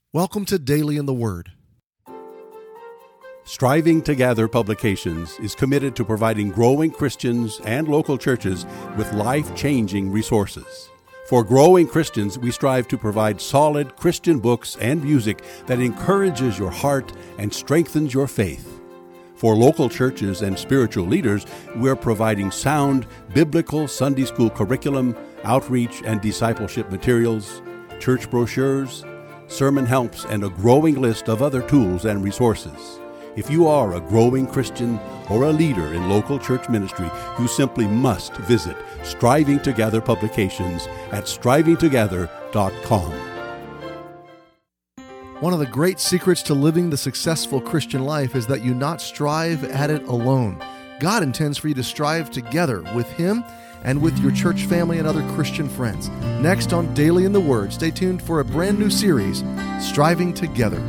Welcome to Daily in the Word. Striving to Gather Publications is committed to providing growing Christians and local churches with life-changing resources. For growing Christians, we strive to provide solid Christian books and music that encourages your heart and strengthens your faith. For local churches and spiritual leaders, we're providing sound biblical Sunday school curriculum, outreach and discipleship materials, church brochures, sermon helps, and a growing list of other tools and resources. If you are a growing Christian or a leader in local church ministry, you simply must visit Striving to Gather Publications at strivingtogether.com. One of the great secrets to living the successful Christian life is that you not strive at it alone. God intends for you to strive together with Him and with your church family and other Christian friends. Next on Daily in the Word, stay tuned for a brand new series, Striving Together.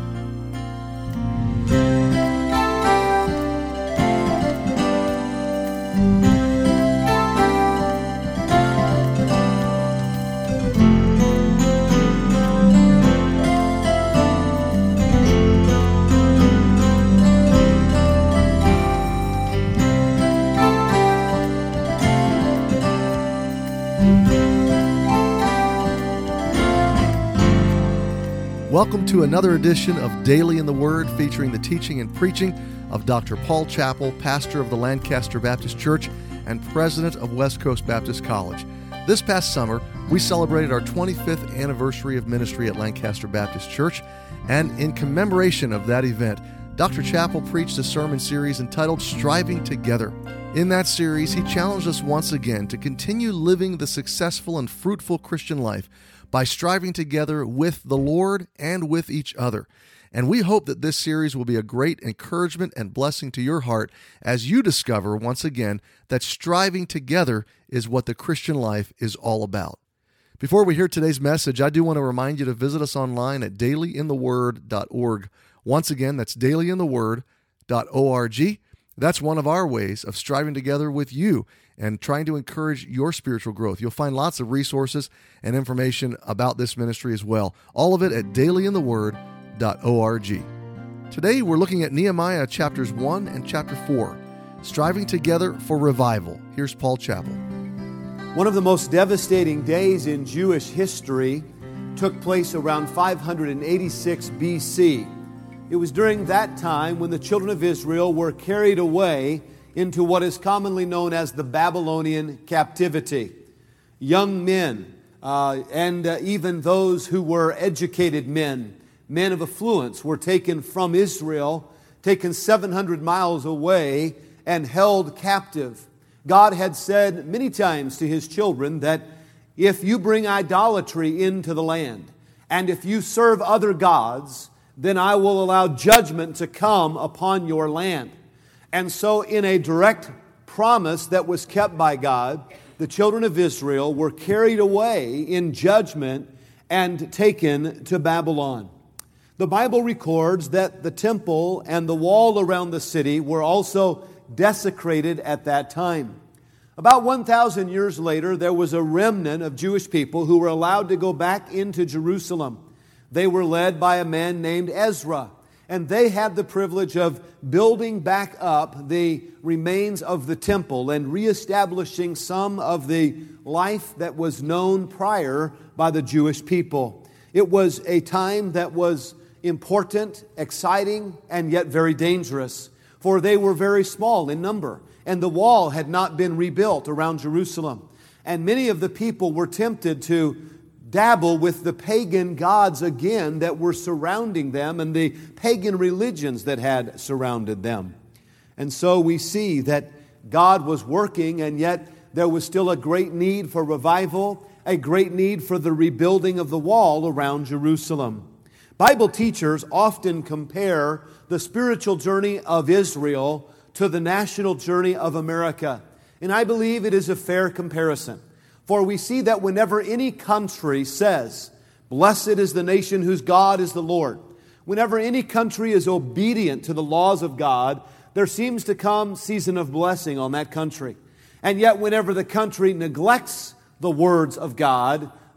Welcome to another edition of Daily in the Word, featuring the teaching and preaching of Dr. Paul Chappell, pastor of the Lancaster Baptist Church and president of West Coast Baptist College. This past summer, we celebrated our 25th anniversary of ministry at Lancaster Baptist Church, and in commemoration of that event, Dr. Chappell preached a sermon series entitled Striving Together. In that series, he challenged us once again to continue living the successful and fruitful Christian life by striving together with the Lord and with each other. And we hope that this series will be a great encouragement and blessing to your heart as you discover once again that striving together is what the Christian life is all about. Before we hear today's message, I do want to remind you to visit us online at dailyintheword.org. Once again, that's dailyintheword.org. That's one of our ways of striving together with you and trying to encourage your spiritual growth. You'll find lots of resources and information about this ministry as well. All of it at dailyintheword.org. Today we're looking at Nehemiah chapters 1 and chapter 4, Striving Together for Revival. Here's Paul Chappell. One of the most devastating days in Jewish history took place around 586 BC. It was during that time when the children of Israel were carried away into what is commonly known as the Babylonian captivity. Young men and even those who were educated men of affluence, were taken from Israel, taken 700 miles away and held captive. God had said many times to His children that if you bring idolatry into the land and if you serve other gods, then I will allow judgment to come upon your land. And so in a direct promise that was kept by God, the children of Israel were carried away in judgment and taken to Babylon. The Bible records that the temple and the wall around the city were also desecrated at that time. About 1,000 years later, there was a remnant of Jewish people who were allowed to go back into Jerusalem. They were led by a man named Ezra, and they had the privilege of building back up the remains of the temple and reestablishing some of the life that was known prior by the Jewish people. It was a time that was important, exciting, and yet very dangerous, for they were very small in number, and the wall had not been rebuilt around Jerusalem. And many of the people were tempted to dabble with the pagan gods again that were surrounding them and the pagan religions that had surrounded them. And so we see that God was working, and yet there was still a great need for revival, a great need for the rebuilding of the wall around Jerusalem. Bible teachers often compare the spiritual journey of Israel to the national journey of America. And I believe it is a fair comparison. For we see that whenever any country says, "Blessed is the nation whose God is the Lord," whenever any country is obedient to the laws of God, there seems to come a season of blessing on that country. And yet whenever the country neglects the words of God,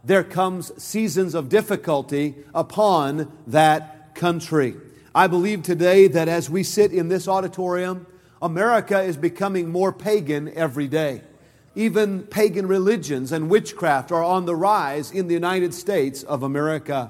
there comes seasons of difficulty upon that country. I believe today that as we sit in this auditorium, America is becoming more pagan every day. Even pagan religions and witchcraft are on the rise in the United States of America.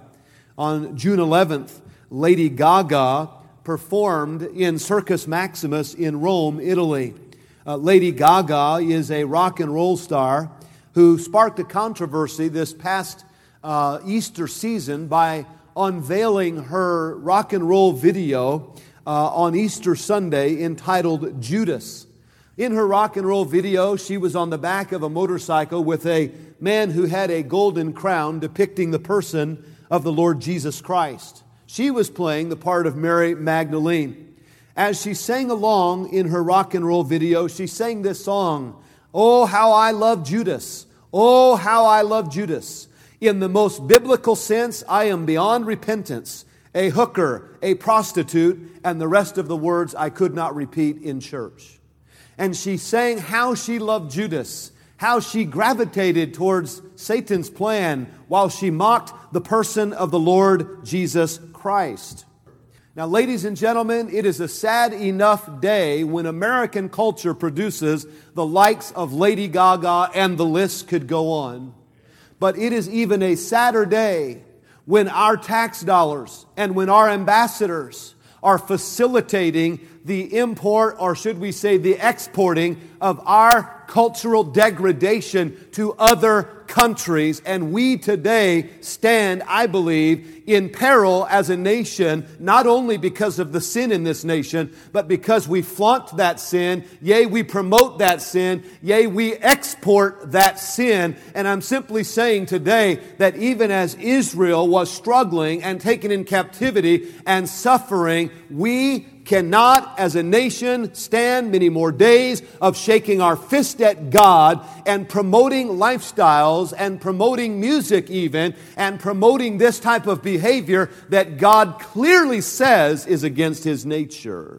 On June 11th, Lady Gaga performed in Circus Maximus in Rome, Italy. Lady Gaga is a rock and roll star who sparked a controversy this past Easter season by unveiling her rock and roll video on Easter Sunday entitled Judas. In her rock and roll video, she was on the back of a motorcycle with a man who had a golden crown depicting the person of the Lord Jesus Christ. She was playing the part of Mary Magdalene. As she sang along in her rock and roll video, she sang this song, "Oh, how I love Judas. Oh, how I love Judas. In the most biblical sense, I am beyond repentance, a hooker, a prostitute," and the rest of the words I could not repeat in church. And she sang how she loved Judas, how she gravitated towards Satan's plan while she mocked the person of the Lord Jesus Christ. Now, ladies and gentlemen, it is a sad enough day when American culture produces the likes of Lady Gaga, and the list could go on. But it is even a sadder day when our tax dollars and when our ambassadors are facilitating the import, or should we say the exporting, of our cultural degradation to other countries. And we today stand, I believe, in peril as a nation, not only because of the sin in this nation, but because we flaunt that sin, yea, we promote that sin, yea, we export that sin. And I'm simply saying today that even as Israel was struggling and taken in captivity and suffering, we cannot, as a nation, stand many more days of shaking our fist at God and promoting lifestyles and promoting music even and promoting this type of behavior that God clearly says is against His nature.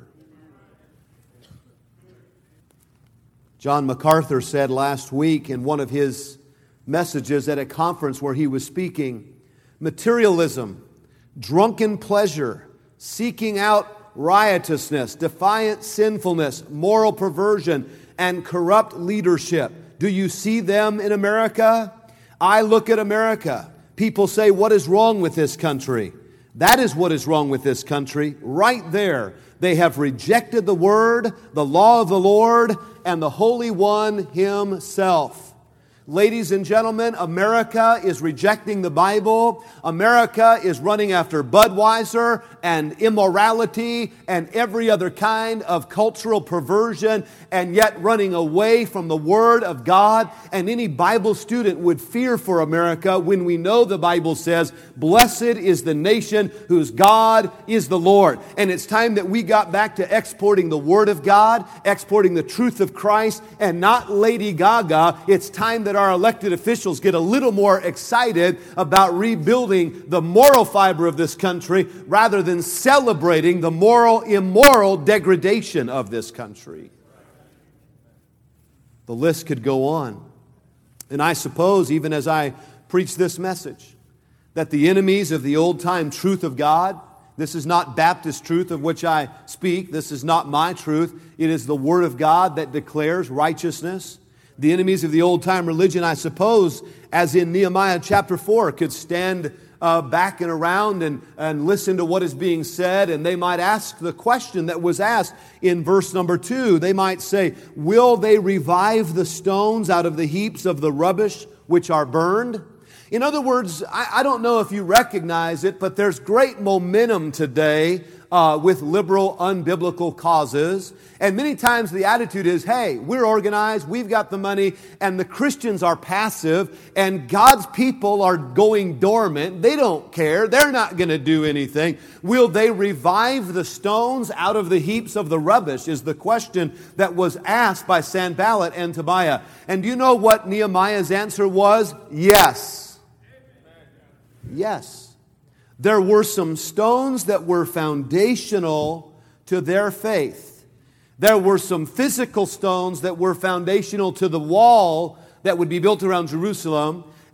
John MacArthur said last week in one of his messages at a conference where he was speaking, materialism, drunken pleasure, seeking out riotousness, defiant sinfulness, moral perversion, and corrupt leadership. Do you see them in America? I look at America. People say, what is wrong with this country? That is what is wrong with this country, right there. They have rejected the Word, the law of the Lord, and the Holy One Himself. Ladies and gentlemen, America is rejecting the Bible. America is running after Budweiser and immorality and every other kind of cultural perversion, and yet running away from the Word of God. And any Bible student would fear for America when we know the Bible says, "Blessed is the nation whose God is the Lord." And it's time that we got back to exporting the Word of God, exporting the truth of Christ, and not Lady Gaga. It's time that our elected officials get a little more excited about rebuilding the moral fiber of this country rather than celebrating the moral, immoral degradation of this country. The list could go on. And I suppose, even as I preach this message, that the enemies of the old-time truth of God, this is not Baptist truth of which I speak, this is not my truth, it is the Word of God that declares righteousness. The enemies of the old-time religion, I suppose, as in Nehemiah chapter 4, could stand back and around and listen to what is being said, and they might ask the question that was asked in verse number 2. They might say, will they revive the stones out of the heaps of the rubbish which are burned? In other words, I don't know if you recognize it, but there's great momentum today with liberal, unbiblical causes. And many times the attitude is, hey, we're organized, we've got the money, and the Christians are passive, and God's people are going dormant. They don't care. They're not going to do anything. Will they revive the stones out of the heaps of the rubbish is the question that was asked by Sanballat and Tobiah. And do you know what Nehemiah's answer was? Yes. Yes. There were some stones that were foundational to their faith. There were some physical stones that were foundational to the wall that would be built around Jerusalem.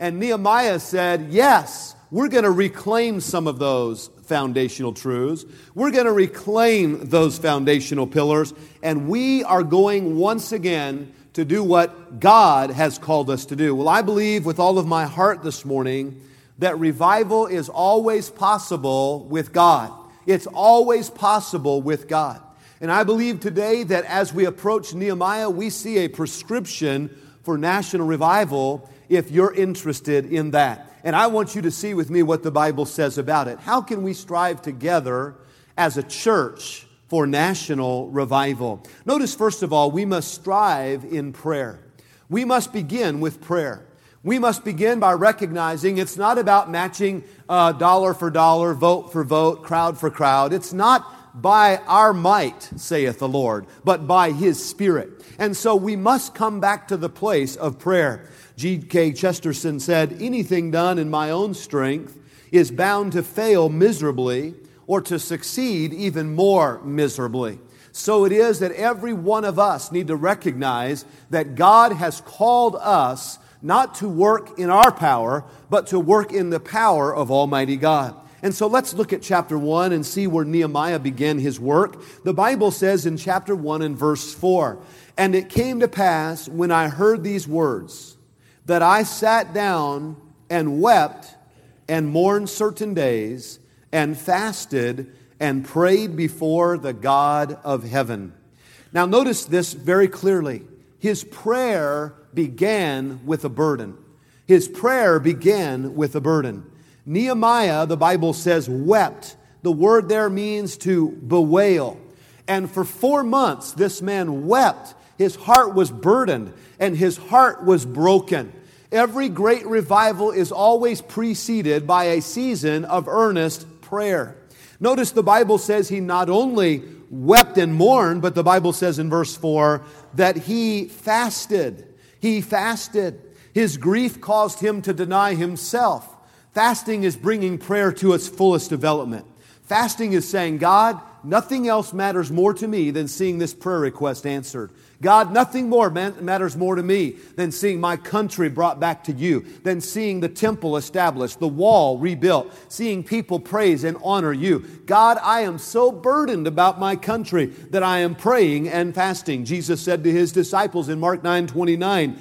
And Nehemiah said, yes, we're going to reclaim some of those foundational truths. We're going to reclaim those foundational pillars, and we are going once again to do what God has called us to do. Well, I believe with all of my heart this morning that revival is always possible with God. It's always possible with God. And I believe today that as we approach Nehemiah, we see a prescription for national revival if you're interested in that. And I want you to see with me what the Bible says about it. How can we strive together as a church for national revival? Notice, first of all, we must strive in prayer. We must begin with prayer. We must begin by recognizing it's not about matching dollar for dollar, vote for vote, crowd for crowd. It's not by our might, saith the Lord, but by His Spirit. And so we must come back to the place of prayer. G.K. Chesterton said, anything done in my own strength is bound to fail miserably or to succeed even more miserably. So it is that every one of us need to recognize that God has called us not to work in our power, but to work in the power of Almighty God. And so let's look at chapter 1 and see where Nehemiah began his work. The Bible says in chapter 1 and verse 4, and it came to pass when I heard these words, that I sat down and wept and mourned certain days and fasted and prayed before the God of heaven. Now notice this very clearly. His prayer began with a burden. His prayer began with a burden. Nehemiah, the Bible says, wept. The word there means to bewail. And for 4 months, this man wept. His heart was burdened and his heart was broken. Every great revival is always preceded by a season of earnest prayer. Notice the Bible says he not only wept and mourned, but the Bible says in verse 4 that he fasted. He fasted. His grief caused him to deny himself. Fasting is bringing prayer to its fullest development. Fasting is saying, God, nothing else matters more to me than seeing this prayer request answered. God, nothing more matters more to me than seeing my country brought back to you, than seeing the temple established, the wall rebuilt, seeing people praise and honor you. God, I am so burdened about my country that I am praying and fasting. Jesus said to His disciples in Mark 9:29,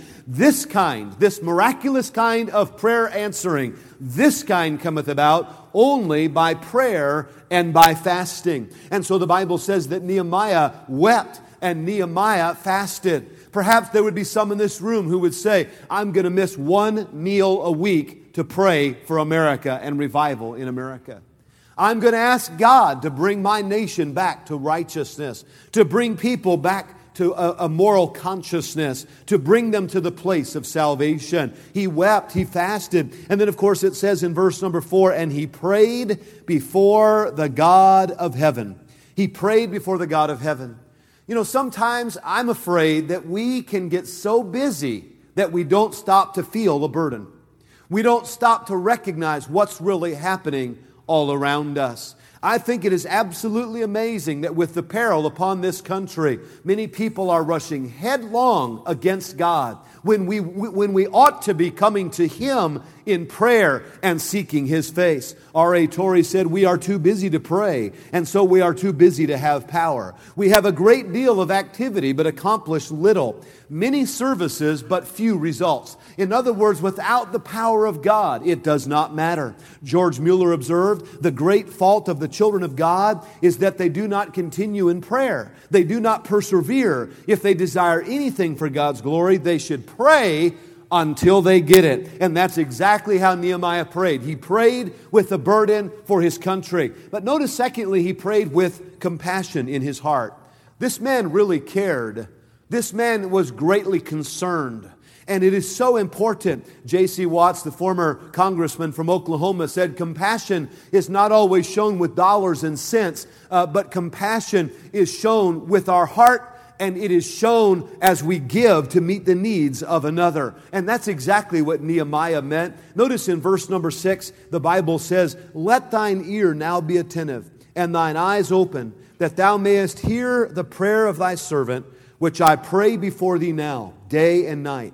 this miraculous kind of prayer answering, this kind cometh about only by prayer and by fasting. And so the Bible says that Nehemiah wept and Nehemiah fasted. Perhaps there would be some in this room who would say, I'm going to miss one meal a week to pray for America and revival in America. I'm going to ask God to bring my nation back to righteousness, to bring people back to a moral consciousness, to bring them to the place of salvation. He wept, he fasted, and then of course it says in verse number 4, and he prayed before the God of heaven. He prayed before the God of heaven. You know, sometimes I'm afraid that we can get so busy that we don't stop to feel the burden. We don't stop to recognize what's really happening all around us. I think it is absolutely amazing that with the peril upon this country, many people are rushing headlong against God when we ought to be coming to Him in prayer and seeking His face. R.A. Torrey said, we are too busy to pray, and so we are too busy to have power. We have a great deal of activity, but accomplish little. Many services, but few results. In other words, without the power of God, it does not matter. George Mueller observed, the great fault of the children of God is that they do not continue in prayer. They do not persevere. If they desire anything for God's glory, they should pray until they get it. And that's exactly how Nehemiah prayed. He prayed with a burden for his country. But notice, secondly, he prayed with compassion in his heart. This man really cared. This man was greatly concerned. And it is so important. J.C. Watts, the former congressman from Oklahoma, said compassion is not always shown with dollars and cents, but compassion is shown with our heart, and it is shown as we give to meet the needs of another. And that's exactly what Nehemiah meant. Notice in verse number 6, the Bible says, let thine ear now be attentive, and thine eyes open, that thou mayest hear the prayer of thy servant, which I pray before thee now, day and night.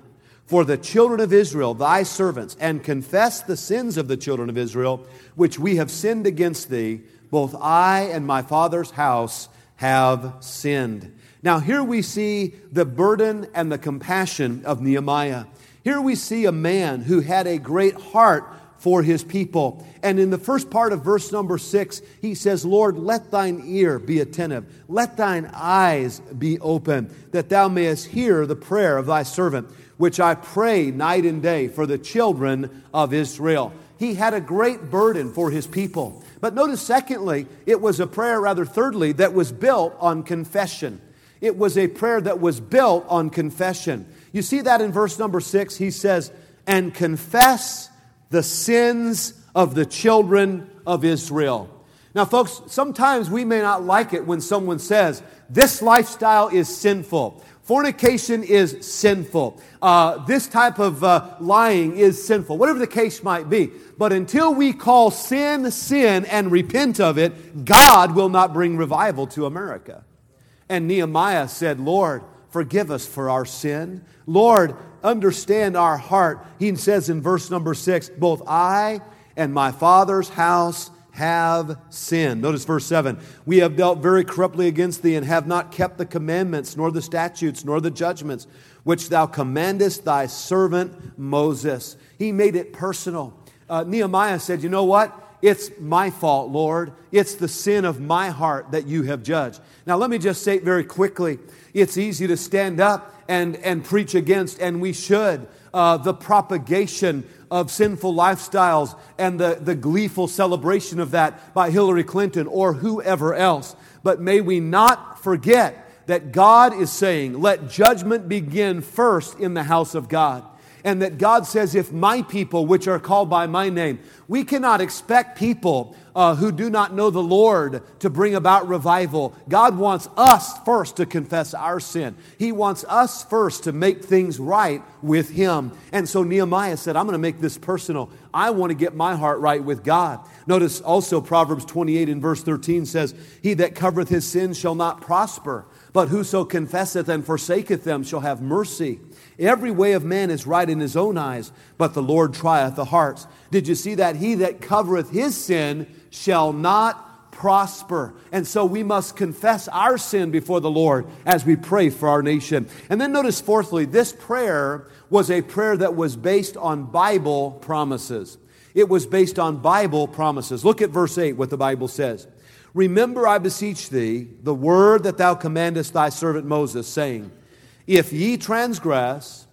for the children of Israel, thy servants, and confess the sins of the children of Israel, which we have sinned against thee. Both I and my father's house have sinned. Now here we see the burden and the compassion of Nehemiah. Here we see a man who had a great heart for his people. And in the first part of verse number 6, he says, Lord, let thine ear be attentive. Let thine eyes be open, that thou mayest hear the prayer of thy servant, which I pray night and day for the children of Israel. He had a great burden for his people. But notice, secondly, it was a prayer, thirdly, that was built on confession. It was a prayer that was built on confession. You see that in verse number 6, he says, and confess the sins of the children of Israel. Now, folks, sometimes we may not like it when someone says, this lifestyle is sinful. Fornication is sinful. This type of lying is sinful. Whatever the case might be. But until we call sin, sin, and repent of it, God will not bring revival to America. And Nehemiah said, Lord, forgive us for our sin. Lord, understand our heart. He says in verse number 6, both I and my father's house have sinned. Notice verse 7. We have dealt very corruptly against thee and have not kept the commandments, nor the statutes, nor the judgments, which thou commandest thy servant Moses. He made it personal. Nehemiah said, you know what? It's my fault, Lord. It's the sin of my heart that you have judged. Now, let me just say it very quickly. It's easy to stand up and preach against, and we should, the propagation of sinful lifestyles and the gleeful celebration of that by Hillary Clinton or whoever else. But may we not forget that God is saying, let judgment begin first in the house of God. And that God says, if my people, which are called by my name, we cannot expect people who do not know the Lord to bring about revival. God wants us first to confess our sin. He wants us first to make things right with Him. And so Nehemiah said, I'm going to make this personal. I want to get my heart right with God. Notice also Proverbs 28 and verse 13 says, he that covereth his sins shall not prosper, but whoso confesseth and forsaketh them shall have mercy. Every way of man is right in his own eyes, but the Lord trieth the hearts. Did you see that? He that covereth his sin shall not prosper. And so we must confess our sin before the Lord as we pray for our nation. And then notice fourthly, this prayer was a prayer that was based on Bible promises. It was based on Bible promises. Look at verse 8, what the Bible says. Remember, I beseech thee, the word that thou commandest thy servant Moses, saying, if ye transgress,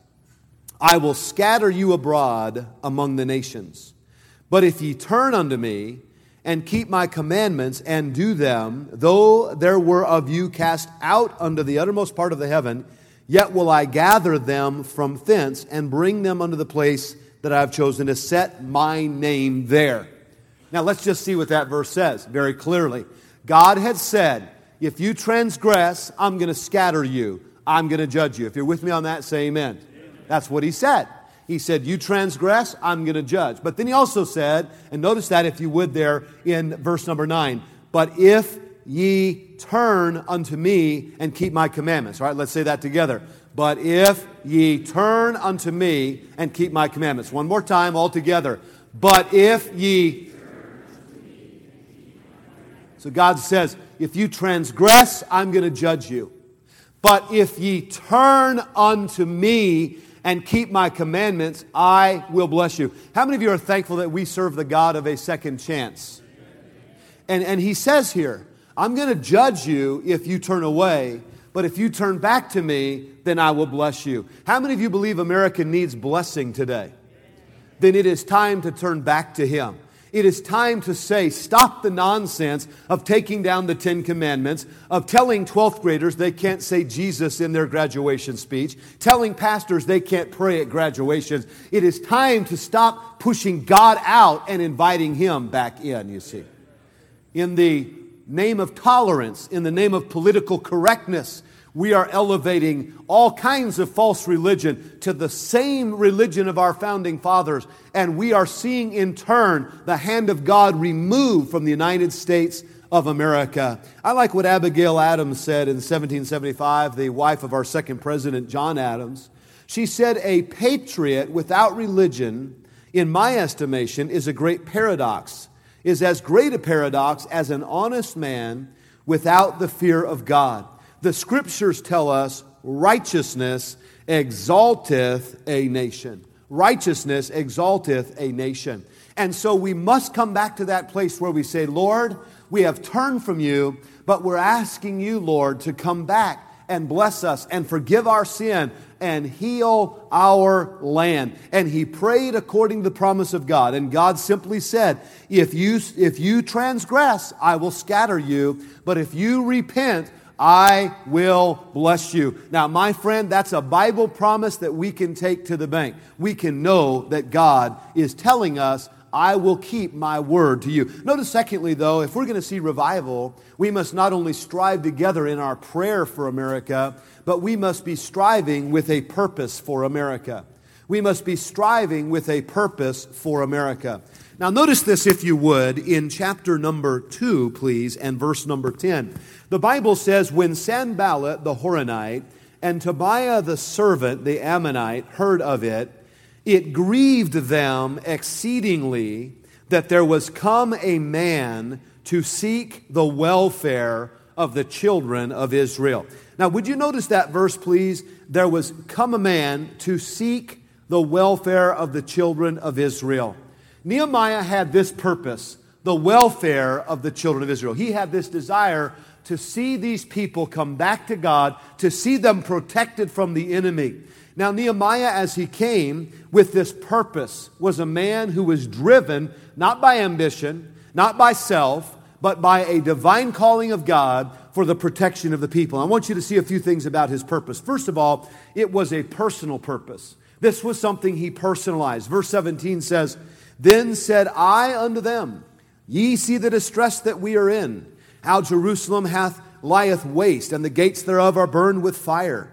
I will scatter you abroad among the nations. But if ye turn unto me, and keep my commandments, and do them, though there were of you cast out unto the uttermost part of the heaven, yet will I gather them from thence, and bring them unto the place that I have chosen to set my name there. Now let's just see what that verse says very clearly. God had said, if you transgress, I'm going to scatter you. I'm going to judge you. If you're with me on that, say amen. That's what He said. He said, you transgress, I'm going to judge. But then He also said, and notice that if you would there in verse number 9, but if ye turn unto me and keep my commandments. All right, let's say that together. But if ye turn unto me and keep my commandments. One more time all together. But if ye... So God says, if you transgress, I'm going to judge you. But if ye turn unto me and keep my commandments, I will bless you. How many of you are thankful that we serve the God of a second chance? And He says here, I'm going to judge you if you turn away, but if you turn back to me, then I will bless you. How many of you believe America needs blessing today? Then it is time to turn back to Him. It is time to say, stop the nonsense of taking down the 10 Commandments, of telling 12th graders they can't say Jesus in their graduation speech, telling pastors they can't pray at graduations. It is time to stop pushing God out and inviting Him back in, you see. In the name of tolerance, in the name of political correctness, we are elevating all kinds of false religion to the same religion of our founding fathers. And we are seeing in turn the hand of God removed from the United States of America. I like what Abigail Adams said in 1775, the wife of our second president, John Adams. She said, a patriot without religion, in my estimation, is a great paradox, is as great a paradox as an honest man without the fear of God. The Scriptures tell us righteousness exalteth a nation. Righteousness exalteth a nation. And so we must come back to that place where we say, Lord, we have turned from you, but we're asking you, Lord, to come back and bless us and forgive our sin and heal our land. And he prayed according to the promise of God. And God simply said, if you transgress, I will scatter you. But if you repent, I will bless you. Now, my friend, that's a Bible promise that we can take to the bank. We can know that God is telling us, I will keep my word to you. Notice, secondly, though, if we're going to see revival, we must not only strive together in our prayer for America, but we must be striving with a purpose for America. We must be striving with a purpose for America. Now, notice this, if you would, in chapter number 2, please, and verse number 10. The Bible says, when Sanballat the Horonite and Tobiah the servant, the Ammonite, heard of it, it grieved them exceedingly that there was come a man to seek the welfare of the children of Israel. Now, would you notice that verse, please? There was come a man to seek the welfare of the children of Israel. Nehemiah had this purpose, the welfare of the children of Israel. He had this desire to see these people come back to God, to see them protected from the enemy. Now, Nehemiah, as he came with this purpose, was a man who was driven not by ambition, not by self, but by a divine calling of God for the protection of the people. I want you to see a few things about his purpose. First of all, it was a personal purpose. This was something he personalized. Verse 17 says, Then said I unto them, Ye see the distress that we are in, how Jerusalem lieth waste, and the gates thereof are burned with fire.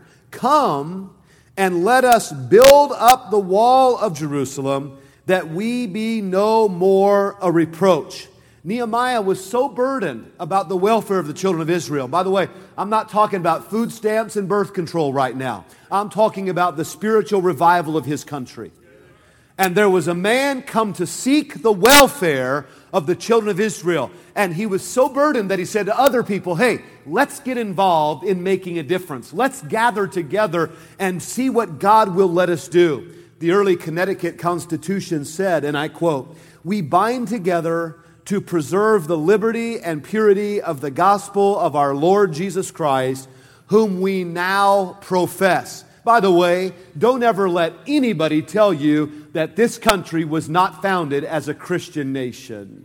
Come, and let us build up the wall of Jerusalem, that we be no more a reproach. Nehemiah was so burdened about the welfare of the children of Israel. By the way, I'm not talking about food stamps and birth control right now. I'm talking about the spiritual revival of his country. And there was a man come to seek the welfare of the children of Israel. And he was so burdened that he said to other people, hey, let's get involved in making a difference. Let's gather together and see what God will let us do. The early Connecticut Constitution said, and I quote, "We bind together to preserve the liberty and purity of the gospel of our Lord Jesus Christ, whom we now profess." By the way, don't ever let anybody tell you that this country was not founded as a Christian nation.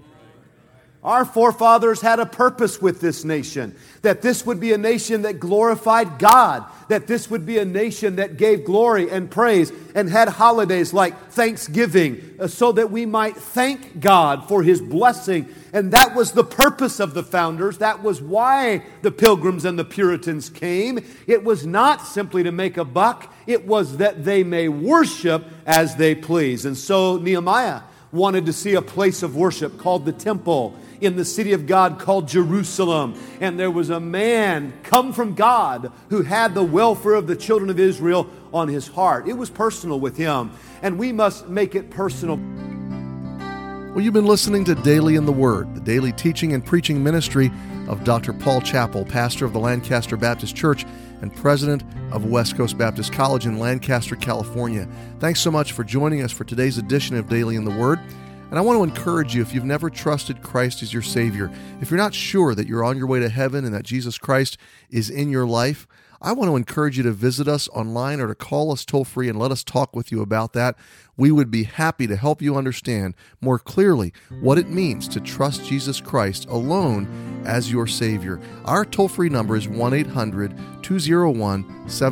Our forefathers had a purpose with this nation, that this would be a nation that glorified God, that this would be a nation that gave glory and praise and had holidays like Thanksgiving so that we might thank God for His blessing. And that was the purpose of the founders. That was why the Pilgrims and the Puritans came. It was not simply to make a buck. It was that they may worship as they please. And so Nehemiah wanted to see a place of worship called the temple in the city of God called Jerusalem. And there was a man come from God who had the welfare of the children of Israel on his heart. It was personal with him, and we must make it personal. Well, you've been listening to Daily in the Word, the daily teaching and preaching ministry of Dr. Paul Chappell, pastor of the Lancaster Baptist Church and president of West Coast Baptist College in Lancaster, California. Thanks so much for joining us for today's edition of Daily in the Word. And I want to encourage you, if you've never trusted Christ as your Savior, if you're not sure that you're on your way to heaven and that Jesus Christ is in your life, I want to encourage you to visit us online or to call us toll-free and let us talk with you about that. We would be happy to help you understand more clearly what it means to trust Jesus Christ alone as your Savior. Our toll-free number is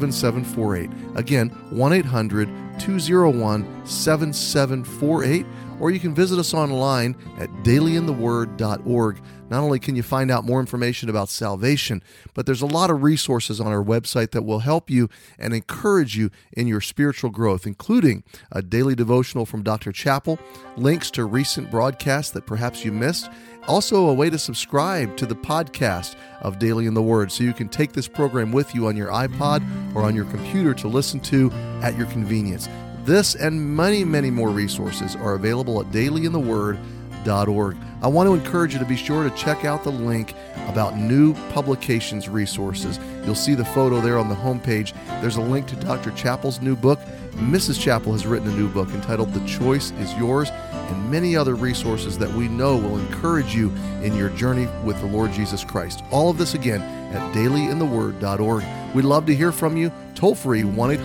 1-800-201-7748. Again, 1-800-201-7748. or you can visit us online at dailyintheword.org. Not only can you find out more information about salvation, but there's a lot of resources on our website that will help you and encourage you in your spiritual growth, including a daily devotional from Dr. Chappell, links to recent broadcasts that perhaps you missed, also a way to subscribe to the podcast of Daily in the Word so you can take this program with you on your iPod or on your computer to listen to at your convenience. This and many, many more resources are available at dailyintheword.org. I want to encourage you to be sure to check out the link about new publications resources. You'll see the photo there on the homepage. There's a link to Dr. Chappell's new book. Mrs. Chappell has written a new book entitled The Choice is Yours, and many other resources that we know will encourage you in your journey with the Lord Jesus Christ. All of this again at dailyintheword.org. We'd love to hear from you. Toll free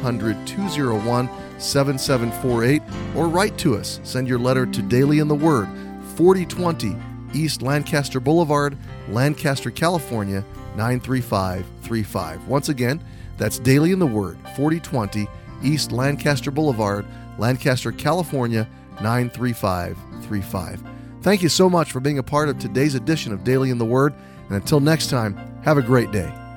1-800-201-7748 or write to us. Send your letter to Daily in the Word, 4020 East Lancaster Boulevard, Lancaster, California, 93535. Once again, that's Daily in the Word, 4020 East Lancaster Boulevard, Lancaster, California, 93535. Thank you so much for being a part of today's edition of Daily in the Word, and until next time, have a great day.